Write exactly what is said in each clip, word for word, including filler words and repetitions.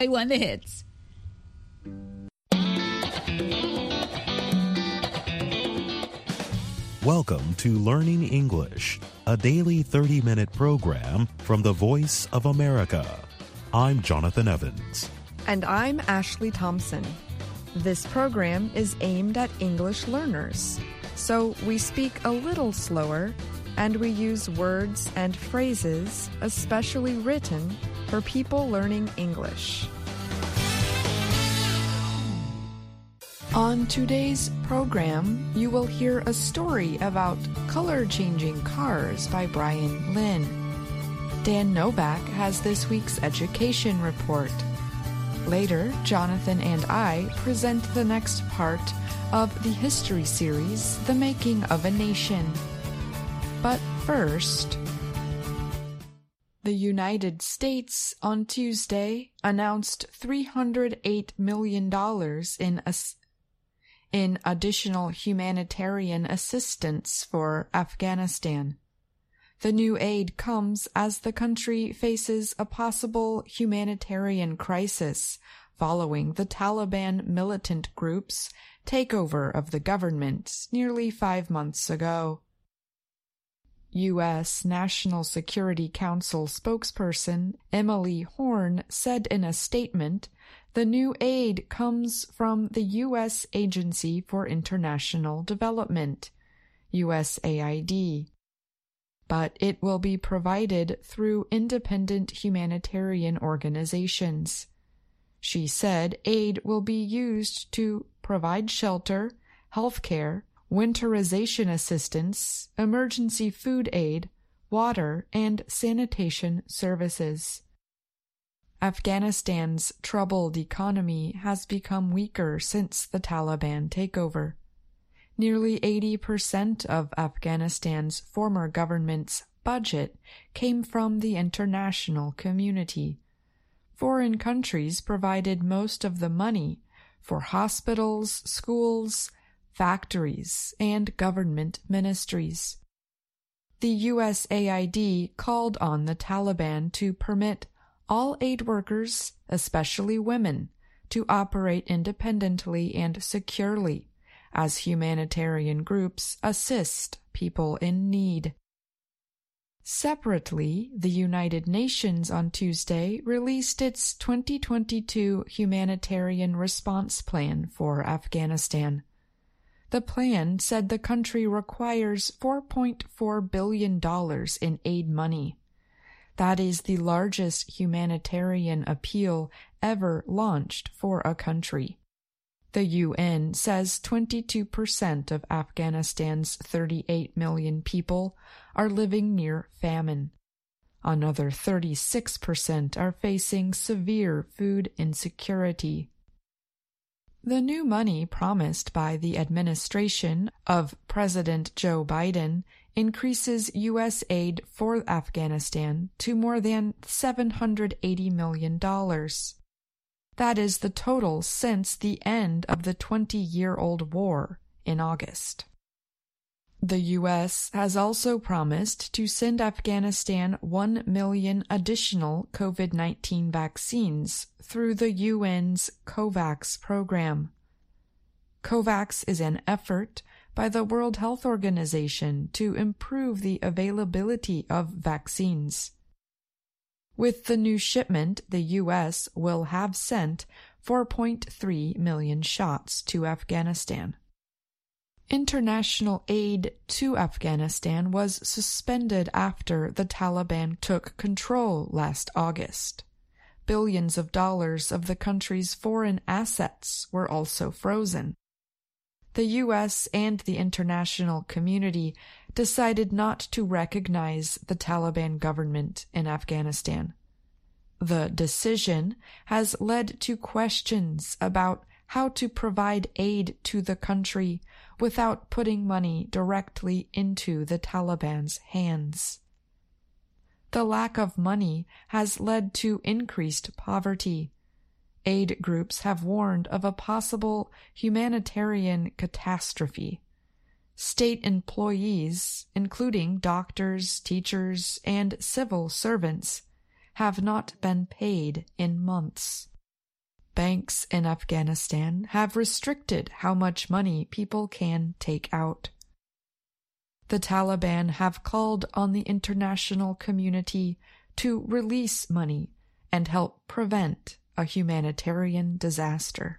One the hits. Welcome to Learning English, a daily thirty-minute program from the Voice of America. I'm Jonathan Evans. And I'm Ashley Thompson. This program is aimed at English learners, so we speak a little slower and we use words and phrases especially written for people learning English. On today's program, you will hear a story about color-changing cars by Brian Lynn. Dan Novak has this week's education report. Later, Jonathan and I present the next part of the history series, The Making of a Nation. But first, the United States on Tuesday announced three hundred eight million dollars in ass- in additional humanitarian assistance for Afghanistan. The new aid comes as the country faces a possible humanitarian crisis following the Taliban militant group's takeover of the government nearly five months ago. U S National Security Council spokesperson Emily Horn said in a statement, the new aid comes from the U S Agency for International Development, U S A I D, but it will be provided through independent humanitarian organizations. She said aid will be used to provide shelter, health care, winterization assistance, emergency food aid, water, and sanitation services. Afghanistan's troubled economy has become weaker since the Taliban takeover. Nearly eighty percent of Afghanistan's former government's budget came from the international community. Foreign countries provided most of the money for hospitals, schools, factories, and government ministries. The U S A I D called on the Taliban to permit all aid workers, especially women, to operate independently and securely as humanitarian groups assist people in need. Separately, the United Nations on Tuesday released its twenty twenty-two Humanitarian Response Plan for Afghanistan. The plan said the country requires four point four billion dollars in aid money. That is the largest humanitarian appeal ever launched for a country. The U N says twenty-two percent of Afghanistan's thirty-eight million people are living near famine. Another thirty-six percent are facing severe food insecurity. The new money promised by the administration of President Joe Biden increases U S aid for Afghanistan to more than seven hundred eighty million dollars. That is the total since the end of the twenty-year-old war in August. The U S has also promised to send Afghanistan one million additional COVID nineteen vaccines through the U N's COVAX program. COVAX is an effort by the World Health Organization to improve the availability of vaccines. With the new shipment, the U S will have sent four point three million shots to Afghanistan. International aid to Afghanistan was suspended after the Taliban took control last August. Billions of dollars of the country's foreign assets were also frozen. The U S and the international community decided not to recognize the Taliban government in Afghanistan. The decision has led to questions about how to provide aid to the country without putting money directly into the Taliban's hands. The lack of money has led to increased poverty. Aid groups have warned of a possible humanitarian catastrophe. State employees, including doctors, teachers, and civil servants, have not been paid in months. banks in Afghanistan have restricted how much money people can take out. The Taliban have called on the international community to release money and help prevent a humanitarian disaster.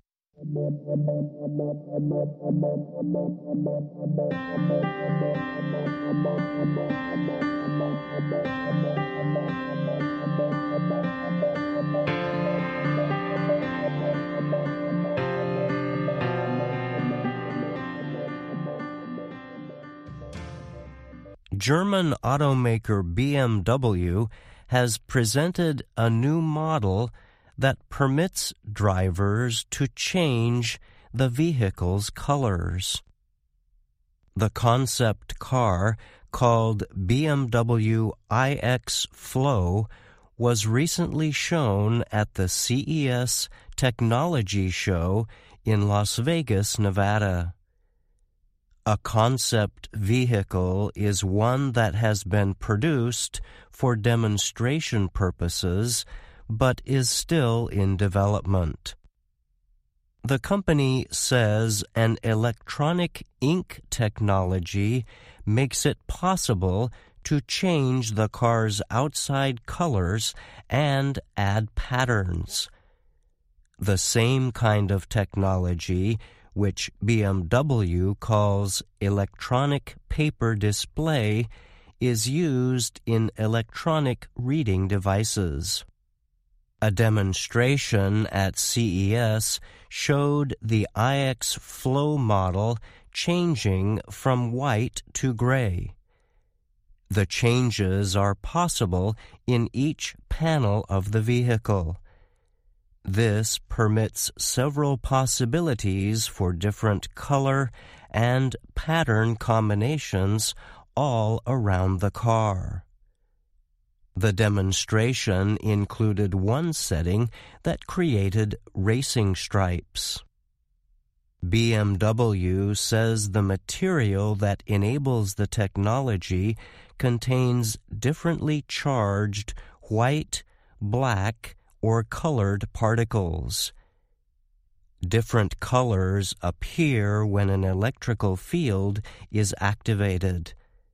German automaker B M W has presented a new model that permits drivers to change the vehicle's colors. The concept car, called B M W iX Flow, was recently shown at the C E S Technology Show in Las Vegas, Nevada. A concept vehicle is one that has been produced for demonstration purposes but is still in development. The company says an electronic ink technology makes it possible to change the car's outside colors and add patterns. The same kind of technology, which B M W calls electronic paper display, is used in electronic reading devices. A demonstration at C E S showed the iX Flow model changing from white to gray. The changes are possible in each panel of the vehicle. This permits several possibilities for different color and pattern combinations all around the car. The demonstration included one setting that created racing stripes. B M W says the material that enables the technology contains differently charged white, black, or colored particles. Different colors appear when an electrical field is activated.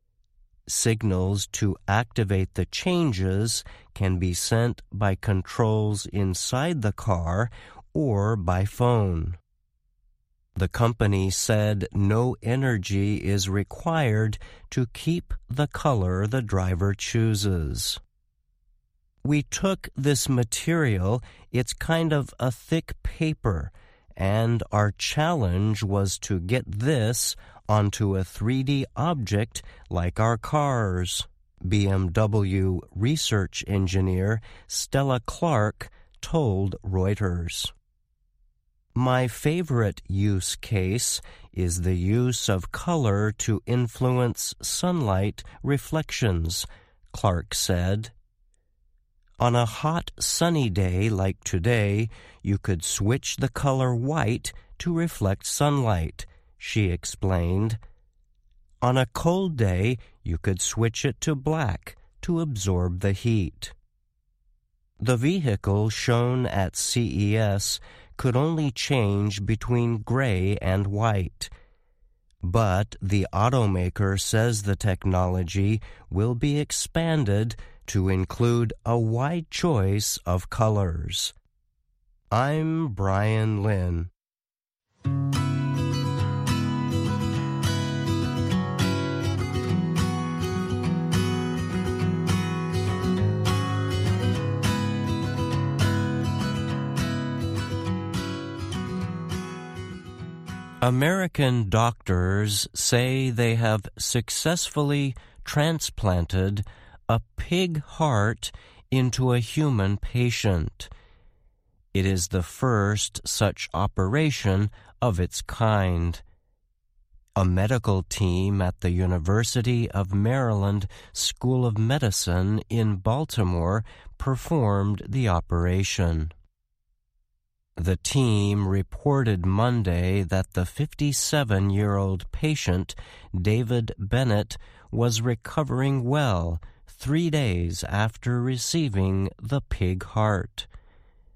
Signals to activate the changes can be sent by controls inside the car or by phone. The company said no energy is required to keep the color the driver chooses. We took this material, it's kind of a thick paper, and our challenge was to get this onto a three D object like our cars, B M W research engineer Stella Clark told Reuters. My favorite use case is the use of color to influence sunlight reflections, Clark said. On a hot, sunny day like today, you could switch the color white to reflect sunlight, she explained. On a cold day, you could switch it to black to absorb the heat. The vehicle shown at C E S could only change between gray and white. But the automaker says the technology will be expanded to include a wide choice of colors. I'm Brian Lynn. American doctors say they have successfully transplanted a pig heart into a human patient. It is the first such operation of its kind. A medical team at the University of Maryland School of Medicine in Baltimore performed the operation. The team reported Monday that the fifty-seven-year-old patient, David Bennett, was recovering well three days after receiving the pig heart.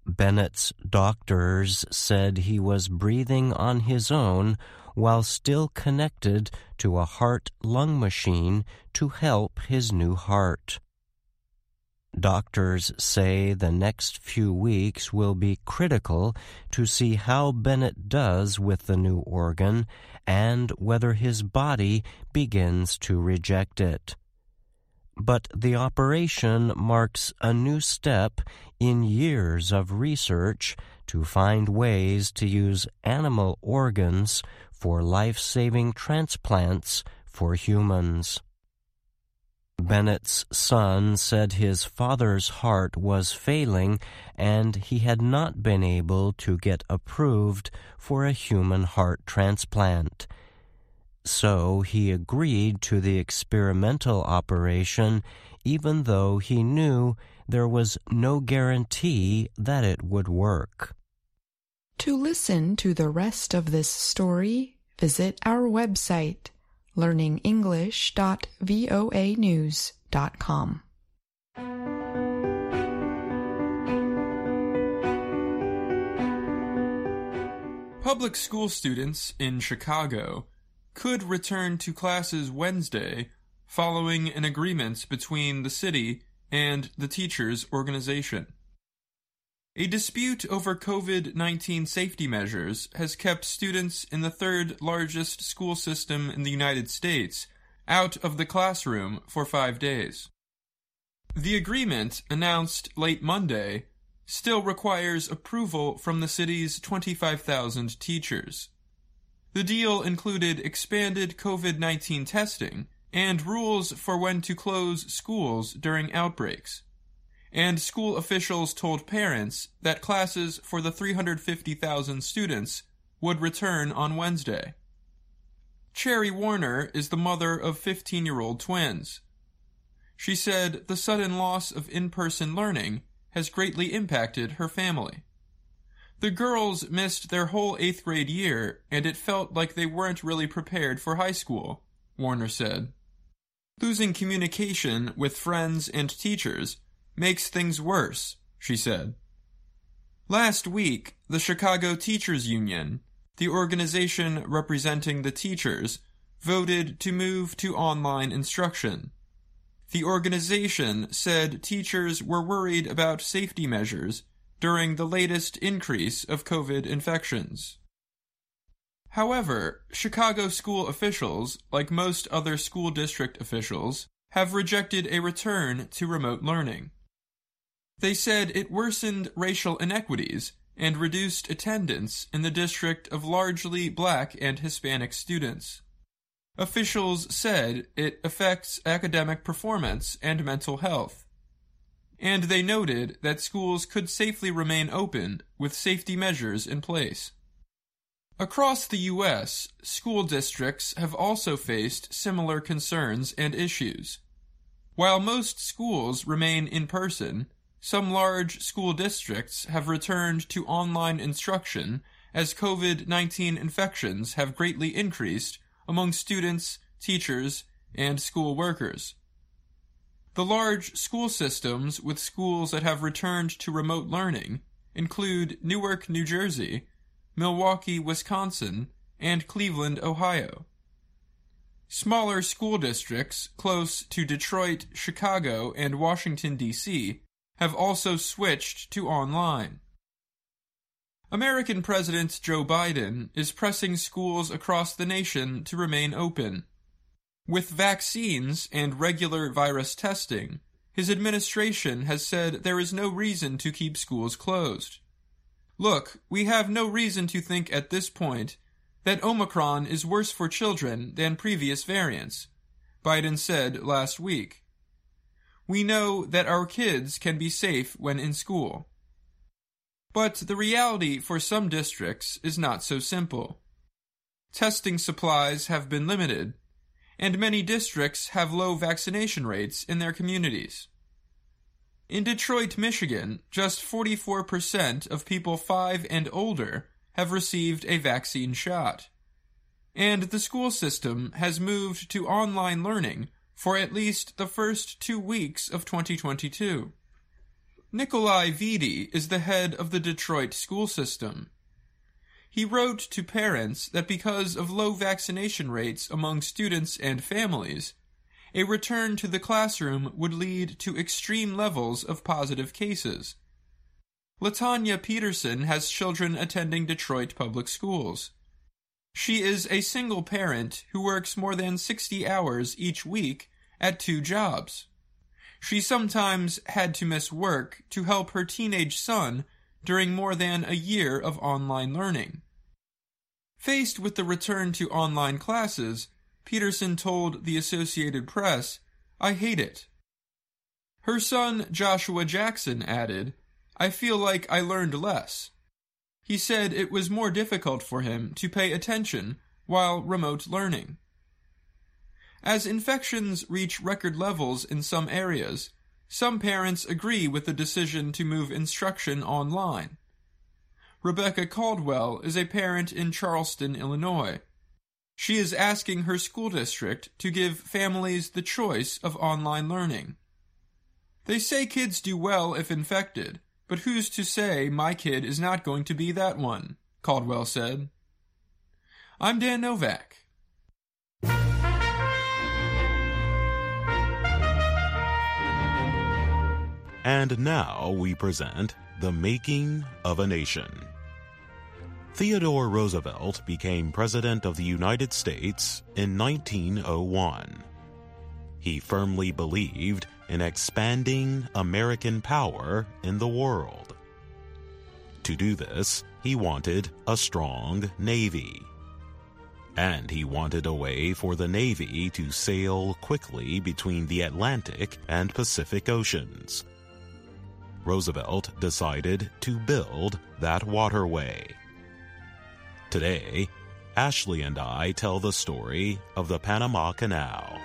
Bennett's doctors said he was breathing on his own while still connected to a heart-lung machine to help his new heart. Doctors say the next few weeks will be critical to see how Bennett does with the new organ and whether his body begins to reject it. But the operation marks a new step in years of research to find ways to use animal organs for life-saving transplants for humans. Bennett's son said his father's heart was failing and he had not been able to get approved for a human heart transplant. So he agreed to the experimental operation even though he knew there was no guarantee that it would work. To listen to the rest of this story, visit our website, learning english dot voa news dot com. Public school students in Chicago could return to classes Wednesday following an agreement between the city and the teachers' organization. A dispute over COVID nineteen safety measures has kept students in the third largest school system in the United States out of the classroom for five days. The agreement, announced late Monday, still requires approval from the city's twenty-five thousand teachers. The deal included expanded COVID nineteen testing and rules for when to close schools during outbreaks. And school officials told parents that classes for the three hundred fifty thousand students would return on Wednesday. Cherry Warner is the mother of fifteen-year-old twins. She said the sudden loss of in-person learning has greatly impacted her family. The girls missed their whole eighth grade year, and it felt like they weren't really prepared for high school, Warner said. Losing communication with friends and teachers makes things worse, she said. Last week, the Chicago Teachers Union, the organization representing the teachers, voted to move to online instruction. The organization said teachers were worried about safety measures during the latest increase of COVID infections. However, Chicago school officials, like most other school district officials, have rejected a return to remote learning. They said it worsened racial inequities and reduced attendance in the district of largely Black and Hispanic students. Officials said it affects academic performance and mental health. And they noted that schools could safely remain open with safety measures in place. Across the U S, school districts have also faced similar concerns and issues. While most schools remain in person, some large school districts have returned to online instruction as COVID nineteen infections have greatly increased among students, teachers, and school workers. The large school systems with schools that have returned to remote learning include Newark, New Jersey, Milwaukee, Wisconsin, and Cleveland, Ohio. Smaller school districts close to Detroit, Chicago, and Washington, D C have also switched to online. American President Joe Biden is pressing schools across the nation to remain open. With vaccines and regular virus testing, his administration has said there is no reason to keep schools closed. Look, we have no reason to think at this point that Omicron is worse for children than previous variants, Biden said last week. We know that our kids can be safe when in school. But the reality for some districts is not so simple. Testing supplies have been limited, and many districts have low vaccination rates in their communities. In Detroit, Michigan, just forty-four percent of people five and older have received a vaccine shot. And the school system has moved to online learning for at least the first two weeks of twenty twenty-two. Nikolai Vidi is the head of the Detroit school system. He wrote to parents that because of low vaccination rates among students and families, a return to the classroom would lead to extreme levels of positive cases. LaTanya Peterson has children attending Detroit public schools. She is a single parent who works more than sixty hours each week at two jobs. She sometimes had to miss work to help her teenage son during more than a year of online learning. Faced with the return to online classes, Peterson told the Associated Press, "I hate it." Her son, Joshua Jackson, added, "I feel like I learned less." He said it was more difficult for him to pay attention while remote learning. As infections reach record levels in some areas, some parents agree with the decision to move instruction online. Rebecca Caldwell is a parent in Charleston, Illinois. She is asking her school district to give families the choice of online learning. "They say kids do well if infected, but who's to say my kid is not going to be that one?" Caldwell said. I'm Dan Novak. And now we present The Making of a Nation. Theodore Roosevelt became President of the United States in nineteen oh one. He firmly believed in expanding American power in the world. To do this, he wanted a strong navy. And he wanted a way for the Navy to sail quickly between the Atlantic and Pacific Oceans. Roosevelt decided to build that waterway. Today, Ashley and I tell the story of the Panama Canal.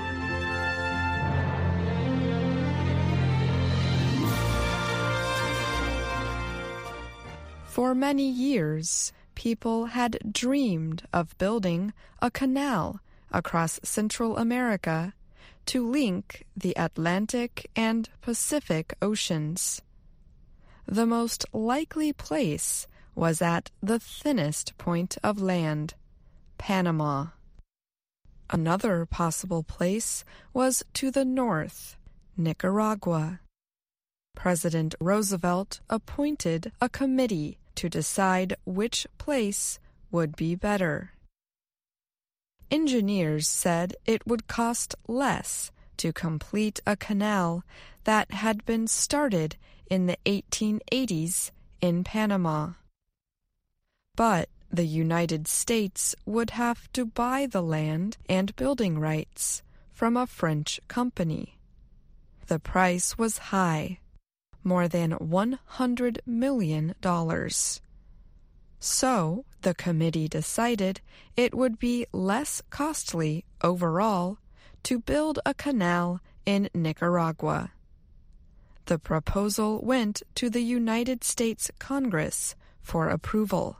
For many years, people had dreamed of building a canal across Central America to link the Atlantic and Pacific Oceans. The most likely place was at the thinnest point of land, Panama. Another possible place was to the north, Nicaragua. President Roosevelt appointed a committee to decide which place would be better. Engineers said it would cost less to complete a canal that had been started in the eighteen eighties in Panama. But the United States would have to buy the land and building rights from a French company. The price was high, more than one hundred million dollars. So the committee decided it would be less costly overall to build a canal in Nicaragua. The proposal went to the United States Congress for approval.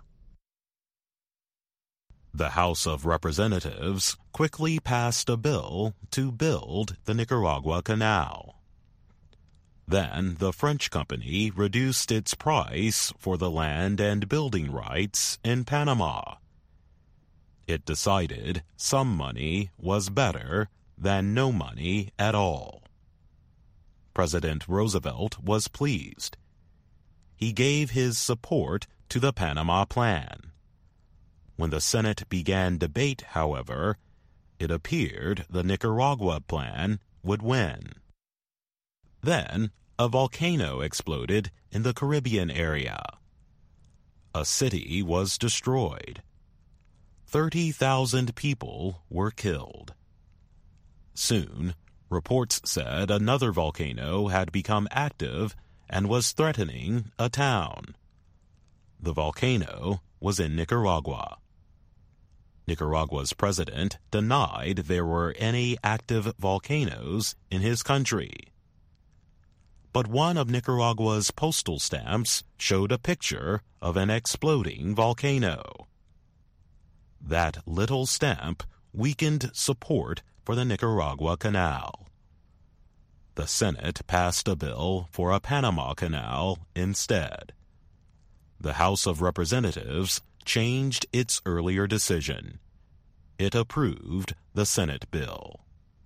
The House of Representatives quickly passed a bill to build the Nicaragua Canal. Then the French company reduced its price for the land and building rights in Panama. It decided some money was better than no money at all. President Roosevelt was pleased. He gave his support to the Panama Plan. When the Senate began debate, however, it appeared the Nicaragua Plan would win. Then, a volcano exploded in the Caribbean area. A city was destroyed. thirty thousand people were killed. Soon, reports said another volcano had become active and was threatening a town. The volcano was in Nicaragua. Nicaragua's president denied there were any active volcanoes in his country. But one of Nicaragua's postal stamps showed a picture of an exploding volcano. That little stamp weakened support for the Nicaragua Canal. The Senate passed a bill for a Panama Canal instead. The House of Representatives changed its earlier decision. It approved the Senate bill.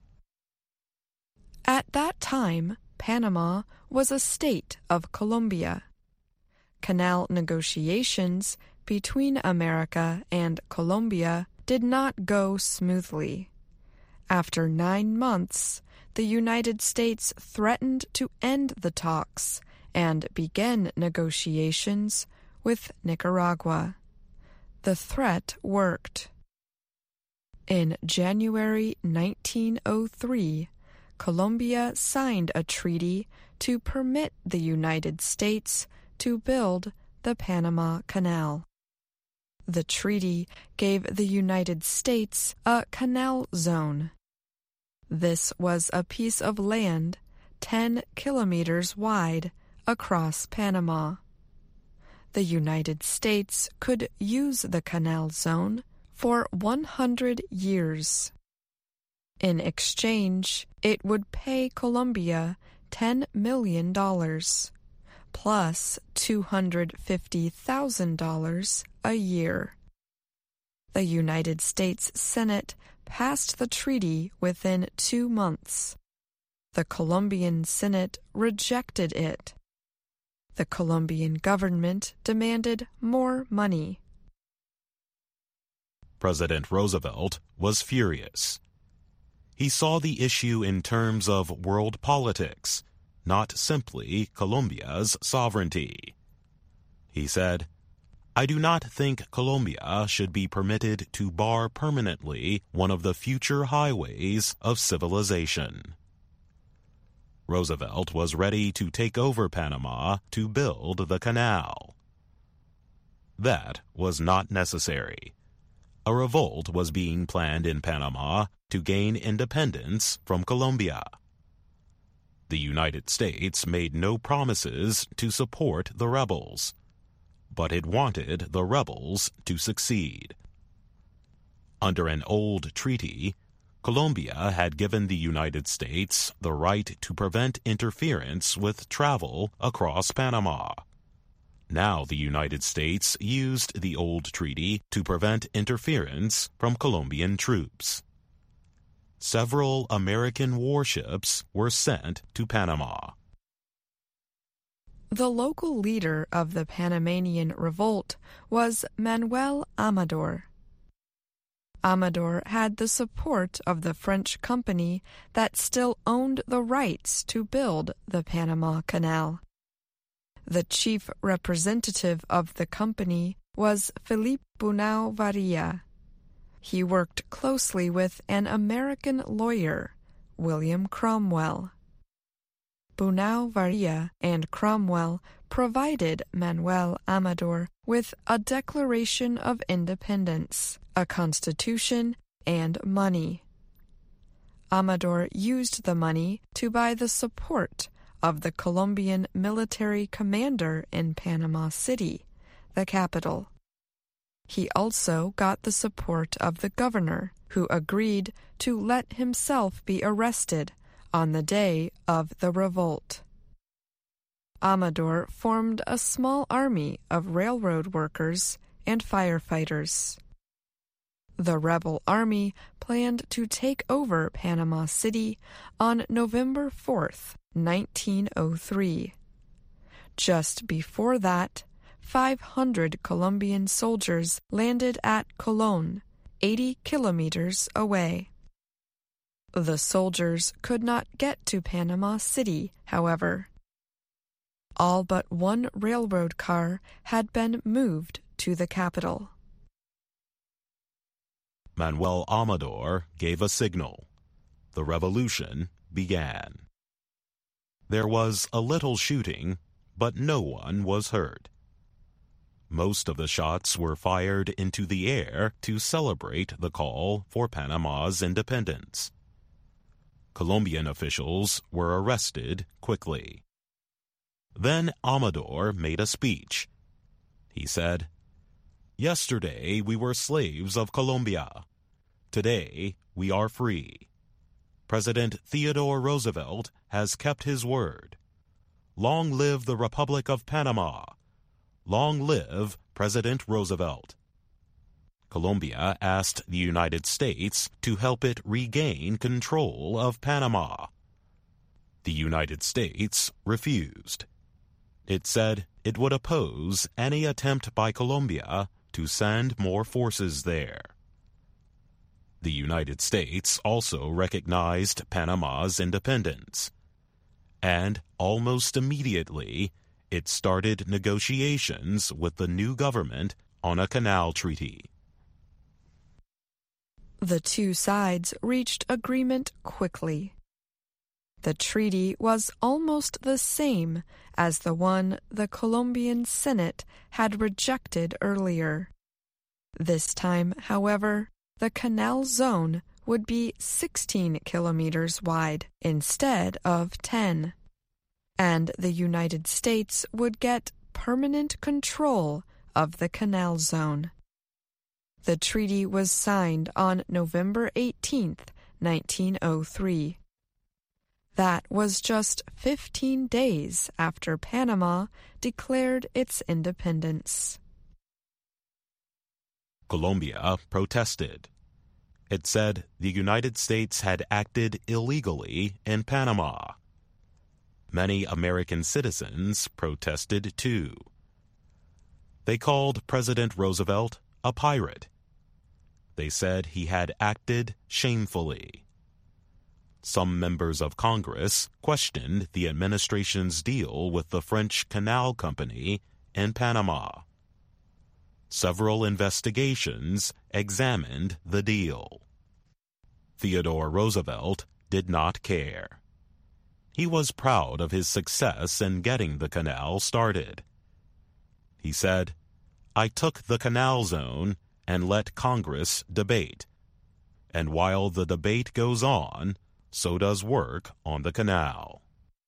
At that time, Panama was a state of Colombia. Canal negotiations between America and Colombia did not go smoothly. After nine months, the United States threatened to end the talks and begin negotiations with Nicaragua. The threat worked. In January nineteen oh three, Colombia signed a treaty to permit the United States to build the Panama Canal. The treaty gave the United States a canal zone. This was a piece of land ten kilometers wide across Panama. The United States could use the canal zone for one hundred years. In exchange, it would pay Colombia ten million dollars, plus two hundred fifty thousand dollars a year. The United States Senate passed the treaty within two months. The Colombian Senate rejected it. The Colombian government demanded more money. President Roosevelt was furious. He saw the issue in terms of world politics, not simply Colombia's sovereignty. He said, "I do not think Colombia should be permitted to bar permanently one of the future highways of civilization." Roosevelt was ready to take over Panama to build the canal. That was not necessary. A revolt was being planned in Panama to gain independence from Colombia. The United States made no promises to support the rebels, but it wanted the rebels to succeed. Under an old treaty, Colombia had given the United States the right to prevent interference with travel across Panama. Now the United States used the old treaty to prevent interference from Colombian troops. Several American warships were sent to Panama. The local leader of the Panamanian revolt was Manuel Amador. Amador had the support of the French company that still owned the rights to build the Panama Canal. The chief representative of the company was Felipe Bunau Varilla. He worked closely with an American lawyer, William Cromwell. Bunau Varilla and Cromwell provided Manuel Amador with a Declaration of Independence, a constitution, and money. Amador used the money to buy the support of the Colombian military commander in Panama City, the capital. He also got the support of the governor, who agreed to let himself be arrested on the day of the revolt. Amador formed a small army of railroad workers and firefighters. The rebel army planned to take over Panama City on November fourth, nineteen oh three. Just before that, five hundred Colombian soldiers landed at Colón, eighty kilometers away. The soldiers could not get to Panama City, however. All but one railroad car had been moved to the capital. Manuel Amador gave a signal. The revolution began. There was a little shooting, but no one was hurt. Most of the shots were fired into the air to celebrate the call for Panama's independence. Colombian officials were arrested quickly. Then Amador made a speech. He said, "Yesterday we were slaves of Colombia. Today we are free. President Theodore Roosevelt has kept his word. Long live the Republic of Panama. Long live President Roosevelt. Colombia asked the United States to help it regain control of Panama. The United States refused. It said it would oppose any attempt by Colombia to send more forces there. The United States also recognized Panama's independence, and almost immediately it started negotiations with the new government on a canal treaty. The two sides reached agreement quickly. The treaty was almost the same as the one the Colombian Senate had rejected earlier. This time, however, the canal zone would be sixteen kilometers wide instead of ten, and the United States would get permanent control of the canal zone. The treaty was signed on November eighteenth, nineteen oh three. That was just fifteen days after Panama declared its independence. Colombia protested. It said the United States had acted illegally in Panama. Many American citizens protested too. They called President Roosevelt a pirate. They said he had acted shamefully. Some members of Congress questioned the administration's deal with the French Canal Company in Panama. Several investigations examined the deal. Theodore Roosevelt did not care. He was proud of his success in getting the canal started. He said, "I took the canal zone and let Congress debate. And while the debate goes on, so does work on the canal."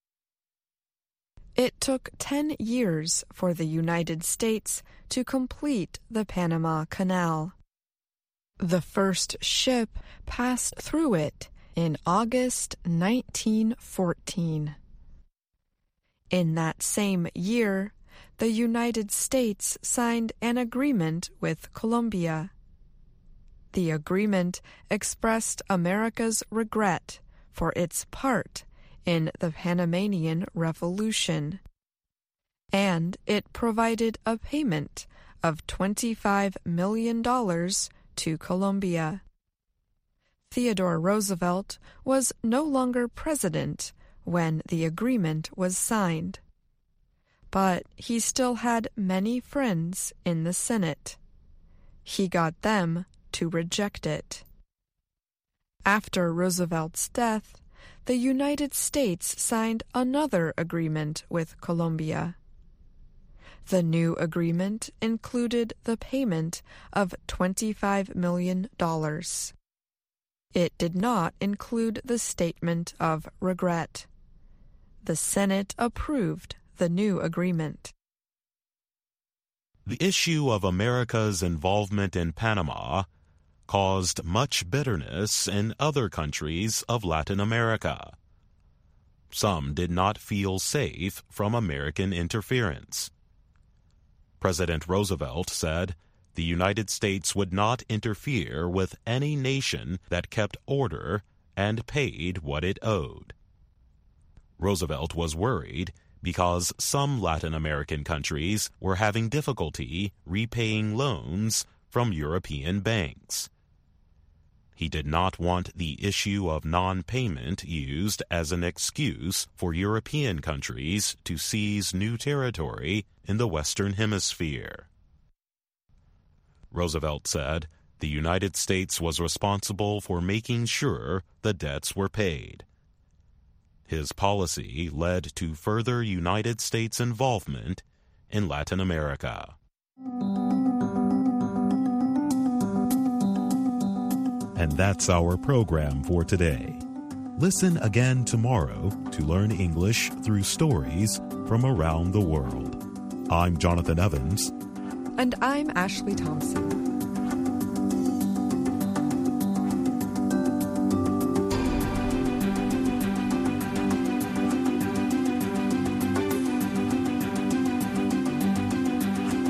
It took ten years for the United States to complete the Panama Canal. The first ship passed through it in August nineteen fourteen. In that same year, the United States signed an agreement with Colombia. The agreement expressed America's regret for its part in the Panamanian Revolution, and it provided a payment of twenty-five million dollars to Colombia. Theodore Roosevelt was no longer president when the agreement was signed, but he still had many friends in the Senate. He got them to reject it. After Roosevelt's death, the United States signed another agreement with Colombia. The new agreement included the payment of twenty-five million dollars. It did not include the statement of regret. The Senate approved the new agreement. The issue of America's involvement in Panama caused much bitterness in other countries of Latin America. Some did not feel safe from American interference. President Roosevelt said the United States would not interfere with any nation that kept order and paid what it owed. Roosevelt was worried because some Latin American countries were having difficulty repaying loans from European banks. He did not want the issue of non-payment used as an excuse for European countries to seize new territory in the Western Hemisphere. Roosevelt said the United States was responsible for making sure the debts were paid. His policy led to further United States involvement in Latin America. And that's our program for today. Listen again tomorrow to learn English through stories from around the world. I'm Jonathan Evans. And I'm Ashley Thompson.